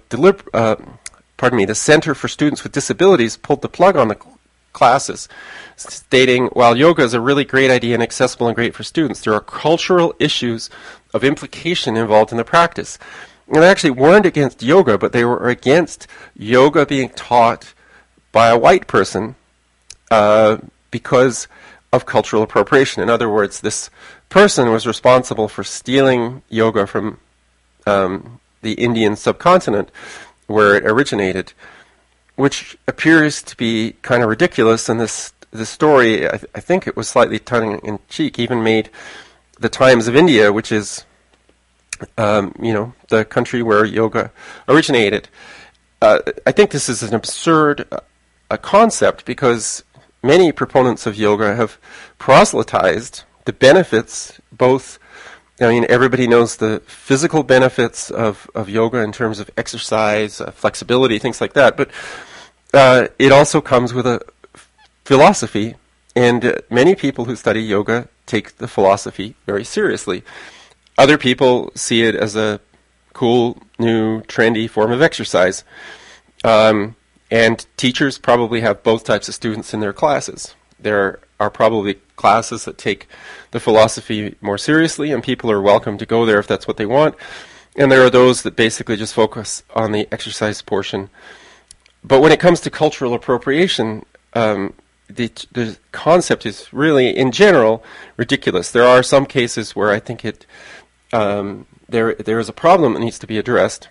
the Center for Students with Disabilities pulled the plug on the classes, stating, while yoga is a really great idea and accessible and great for students, there are cultural issues of implication involved in the practice. And they actually weren't against yoga, but they were against yoga being taught by a white person because of cultural appropriation. In other words, this person was responsible for stealing yoga from the Indian subcontinent where it originated, which appears to be kind of ridiculous. And this story, I think it was slightly tongue-in-cheek, even made the Times of India, which is the country where yoga originated. I think this is an absurd concept because many proponents of yoga have proselytized the benefits, both, everybody knows the physical benefits of yoga in terms of exercise, flexibility, things like that, but it also comes with a philosophy, and many people who study yoga take the philosophy very seriously. Other people see it as a cool, new, trendy form of exercise. And teachers probably have both types of students in their classes. There are probably classes that take the philosophy more seriously, and people are welcome to go there if that's what they want. And there are those that basically just focus on the exercise portion. But when it comes to cultural appropriation, the concept is really, in general, ridiculous. There are some cases where I think there is a problem that needs to be addressed.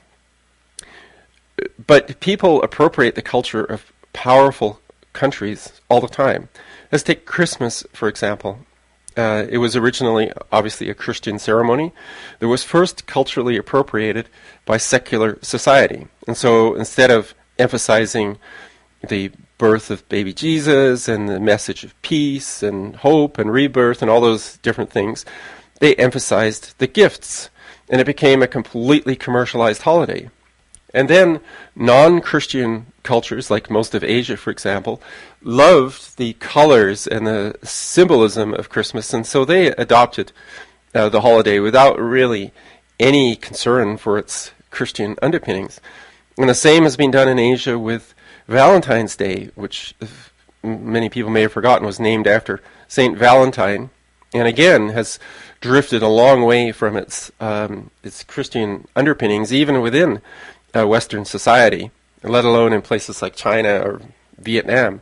But people appropriate the culture of powerful countries all the time. Let's take Christmas, for example. It was originally, obviously, a Christian ceremony that was first culturally appropriated by secular society. And so instead of emphasizing the birth of baby Jesus and the message of peace and hope and rebirth and all those different things, they emphasized the gifts. And it became a completely commercialized holiday. And then non-Christian cultures, like most of Asia, for example, loved the colors and the symbolism of Christmas, and so they adopted the holiday without really any concern for its Christian underpinnings. And the same has been done in Asia with Valentine's Day, which many people may have forgotten was named after Saint Valentine, and again has drifted a long way from its Christian underpinnings, even within Western society, let alone in places like China or Vietnam.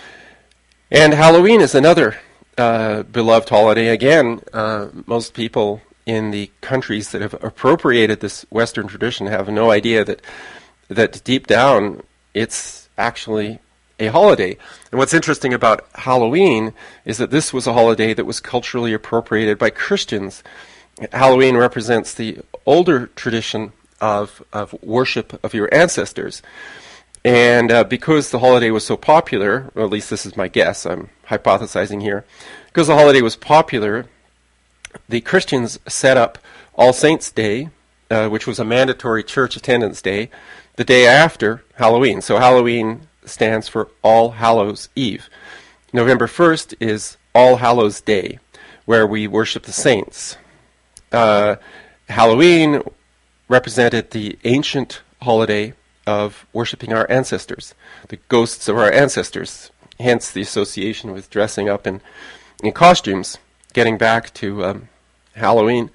And Halloween is another beloved holiday. Again, most people in the countries that have appropriated this Western tradition have no idea that deep down it's actually a holiday. And what's interesting about Halloween is that this was a holiday that was culturally appropriated by Christians. Halloween represents the older tradition of worship of your ancestors. And because the holiday was so popular, or at least this is my guess, I'm hypothesizing here, because the holiday was popular, the Christians set up All Saints' Day, which was a mandatory church attendance day, the day after Halloween. So Halloween stands for All Hallows Eve. November 1st is All Hallows Day, where we worship the saints. Halloween represented the ancient holiday of worshiping our ancestors, the ghosts of our ancestors, hence the association with dressing up in costumes, getting back to Halloween.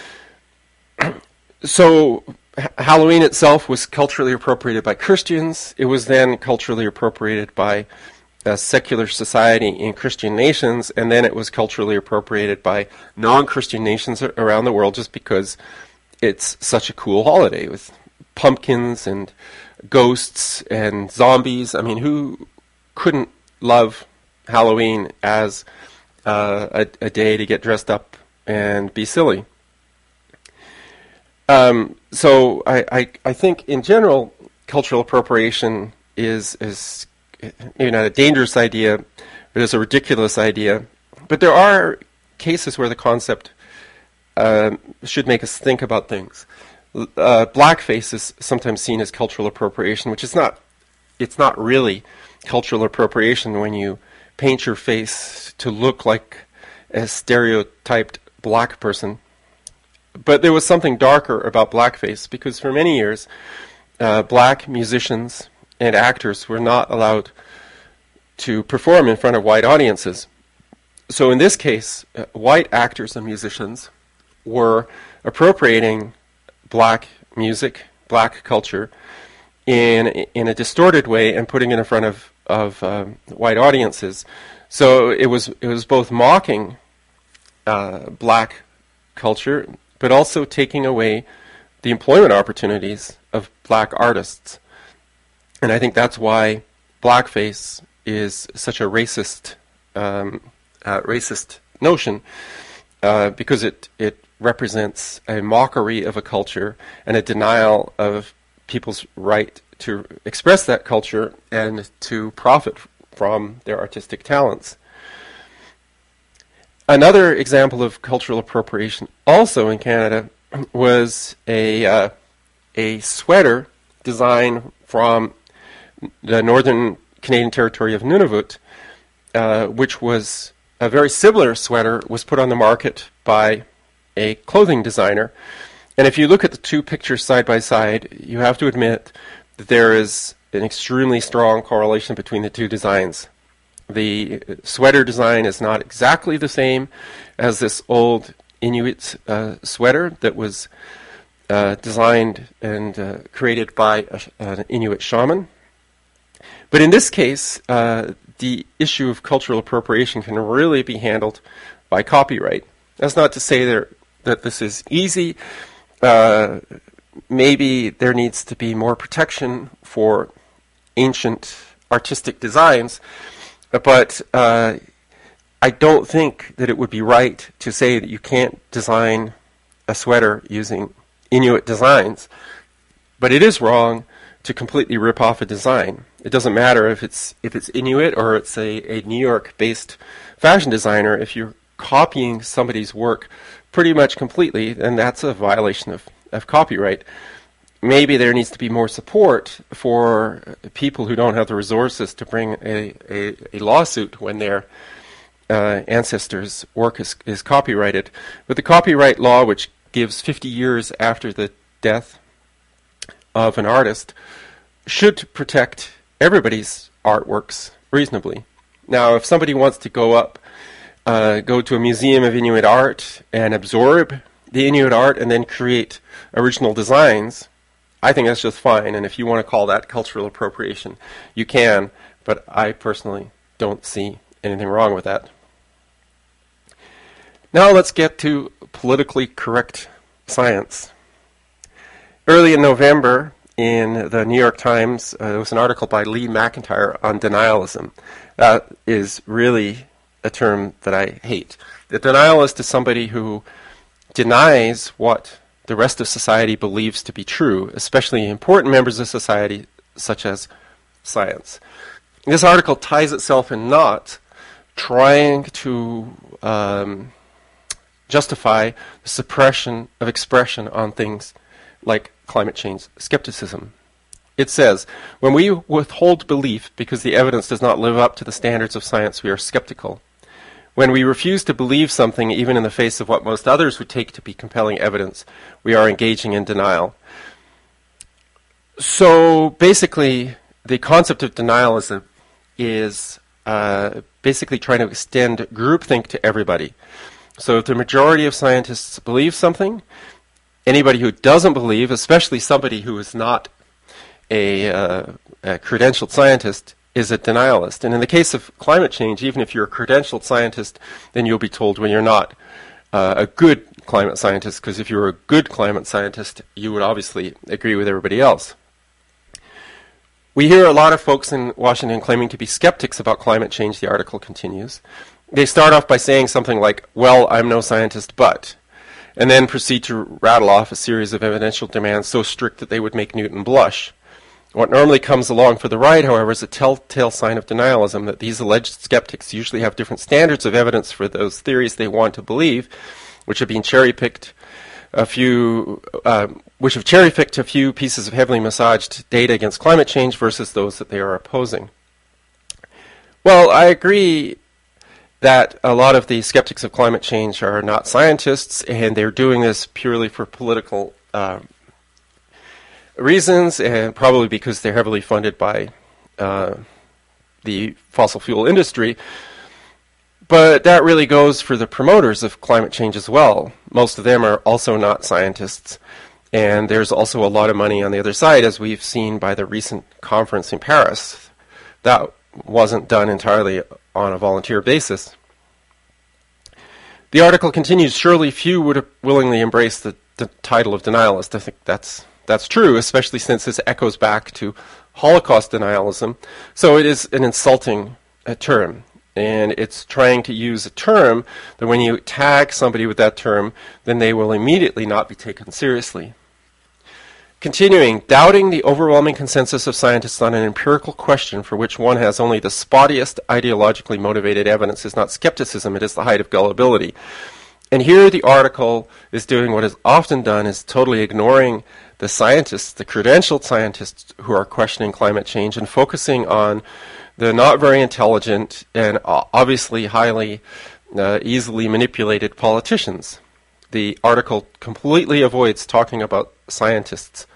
So Halloween itself was culturally appropriated by Christians. It was then culturally appropriated by secular society in Christian nations, and then it was culturally appropriated by non-Christian nations around the world just because it's such a cool holiday with pumpkins and ghosts and zombies. I mean, who couldn't love Halloween as a day to get dressed up and be silly? So I think in general, cultural appropriation is maybe not a dangerous idea, but it's a ridiculous idea. But there are cases where the concept should make us think about things. Blackface is sometimes seen as cultural appropriation, which is not. It's not really cultural appropriation when you paint your face to look like a stereotyped black person. But there was something darker about blackface, because for many years, black musicians and actors were not allowed to perform in front of white audiences. So in this case, white actors and musicians were appropriating black music, black culture, in a distorted way and putting it in front of white audiences. So it was both mocking black culture, but also taking away the employment opportunities of black artists. And I think that's why blackface is such a racist notion, because it represents a mockery of a culture and a denial of people's right to express that culture and to profit from their artistic talents. Another example of cultural appropriation, also in Canada, was a sweater design from the northern Canadian territory of Nunavut, which was a very similar sweater, was put on the market by a clothing designer. And if you look at the two pictures side by side, you have to admit that there is an extremely strong correlation between the two designs. The sweater design is not exactly the same as this old Inuit sweater that was designed and created by an Inuit shaman. But in this case, the issue of cultural appropriation can really be handled by copyright. That's not to say that this is easy. Maybe there needs to be more protection for ancient artistic designs, but I don't think that it would be right to say that you can't design a sweater using Inuit designs. But it is wrong to completely rip off a design. It doesn't matter if it's Inuit or it's a New York-based fashion designer. If you're copying somebody's work pretty much completely, then that's a violation of copyright. Maybe there needs to be more support for people who don't have the resources to bring a lawsuit when their ancestors' work is copyrighted. But the copyright law, which gives 50 years after the death of an artist, should protect everybody's artworks reasonably. Now, if somebody wants to go to a museum of Inuit art and absorb the Inuit art and then create original designs, I think that's just fine. And if you want to call that cultural appropriation, you can. But I personally don't see anything wrong with that. Now let's get to politically correct science. Early in November, in the New York Times, there was an article by Lee McIntyre on denialism. That is really a term that I hate. The denialist is somebody who denies what the rest of society believes to be true, especially important members of society, such as science. This article ties itself in knots, trying to justify the suppression of expression on things like climate change skepticism. It says, when we withhold belief because the evidence does not live up to the standards of science, we are skeptical. When we refuse to believe something, even in the face of what most others would take to be compelling evidence, we are engaging in denial. So basically, the concept of denialism is basically trying to extend groupthink to everybody. So if the majority of scientists believe something, anybody who doesn't believe, especially somebody who is not a credentialed scientist, is a denialist. And in the case of climate change, even if you're a credentialed scientist, then you'll be told when you're not a good climate scientist, because if you were a good climate scientist, you would obviously agree with everybody else. We hear a lot of folks in Washington claiming to be skeptics about climate change, the article continues. They start off by saying something like, well, I'm no scientist, but, and then proceed to rattle off a series of evidential demands so strict that they would make Newton blush. What normally comes along for the ride, however, is a telltale sign of denialism that these alleged skeptics usually have different standards of evidence for those theories they want to believe, which have been cherry-picked a few pieces of heavily massaged data against climate change versus those that they are opposing. Well, I agree that a lot of the skeptics of climate change are not scientists, and they're doing this purely for political reasons, and probably because they're heavily funded by the fossil fuel industry. But that really goes for the promoters of climate change as well. Most of them are also not scientists. And there's also a lot of money on the other side, as we've seen by the recent conference in Paris. That wasn't done entirely on a volunteer basis. The article continues, surely few would willingly embrace the the title of denialist. I think that's true, especially since this echoes back to Holocaust denialism. So it is an insulting term, and it's trying to use a term that when you tag somebody with that term, then they will immediately not be taken seriously. Continuing, doubting the overwhelming consensus of scientists on an empirical question for which one has only the spottiest ideologically motivated evidence is not skepticism, it is the height of gullibility. And here the article is doing what is often done, is totally ignoring the scientists, the credentialed scientists who are questioning climate change, and focusing on the not very intelligent and obviously highly easily manipulated politicians. The article completely avoids talking about scientists.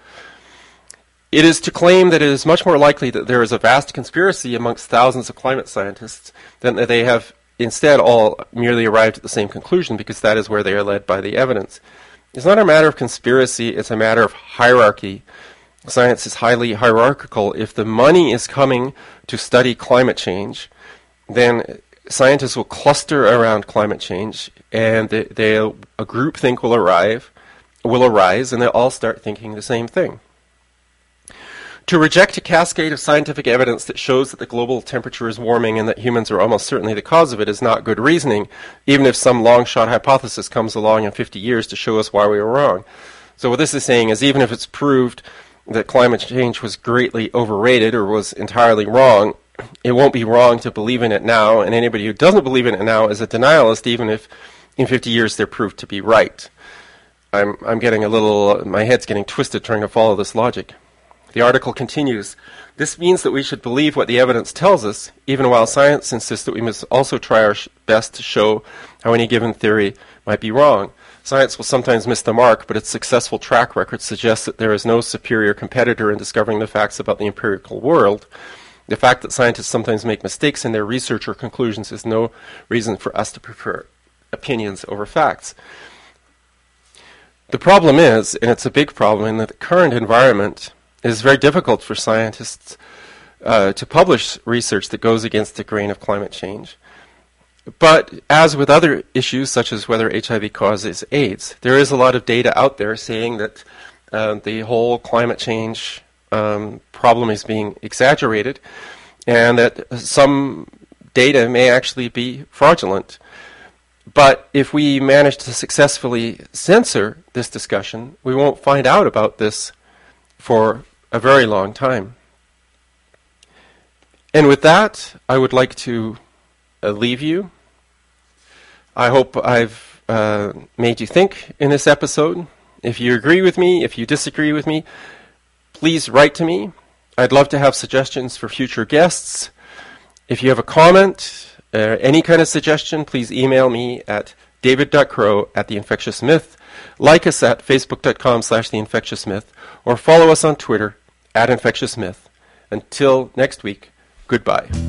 It is to claim that it is much more likely that there is a vast conspiracy amongst thousands of climate scientists than that they have instead all merely arrived at the same conclusion, because that is where they are led by the evidence. It's not a matter of conspiracy, it's a matter of hierarchy. Science is highly hierarchical. If the money is coming to study climate change, then scientists will cluster around climate change, and a groupthink will arise, and they'll all start thinking the same thing. To reject a cascade of scientific evidence that shows that the global temperature is warming and that humans are almost certainly the cause of it is not good reasoning, even if some long-shot hypothesis comes along in 50 years to show us why we were wrong. So what this is saying is, even if it's proved that climate change was greatly overrated or was entirely wrong, it won't be wrong to believe in it now, and anybody who doesn't believe in it now is a denialist, even if in 50 years they're proved to be right. I'm getting my head's getting twisted trying to follow this logic. The article continues, this means that we should believe what the evidence tells us, even while science insists that we must also try our best to show how any given theory might be wrong. Science will sometimes miss the mark, but its successful track record suggests that there is no superior competitor in discovering the facts about the empirical world. The fact that scientists sometimes make mistakes in their research or conclusions is no reason for us to prefer opinions over facts. The problem is, and it's a big problem, in the current environment, it is very difficult for scientists to publish research that goes against the grain of climate change. But as with other issues, such as whether HIV causes AIDS, there is a lot of data out there saying that the whole climate change problem is being exaggerated, and that some data may actually be fraudulent. But if we manage to successfully censor this discussion, we won't find out about this for a very long time. And with that, I would like to leave you. I hope I've made you think in this episode. If you agree with me, if you disagree with me, please write to me. I'd love to have suggestions for future guests. If you have a comment, any kind of suggestion, please email me at david.crow@theinfectiousmyth. Like us at facebook.com/theinfectiousmyth, or follow us on Twitter @infectiousmyth. Until next week, goodbye.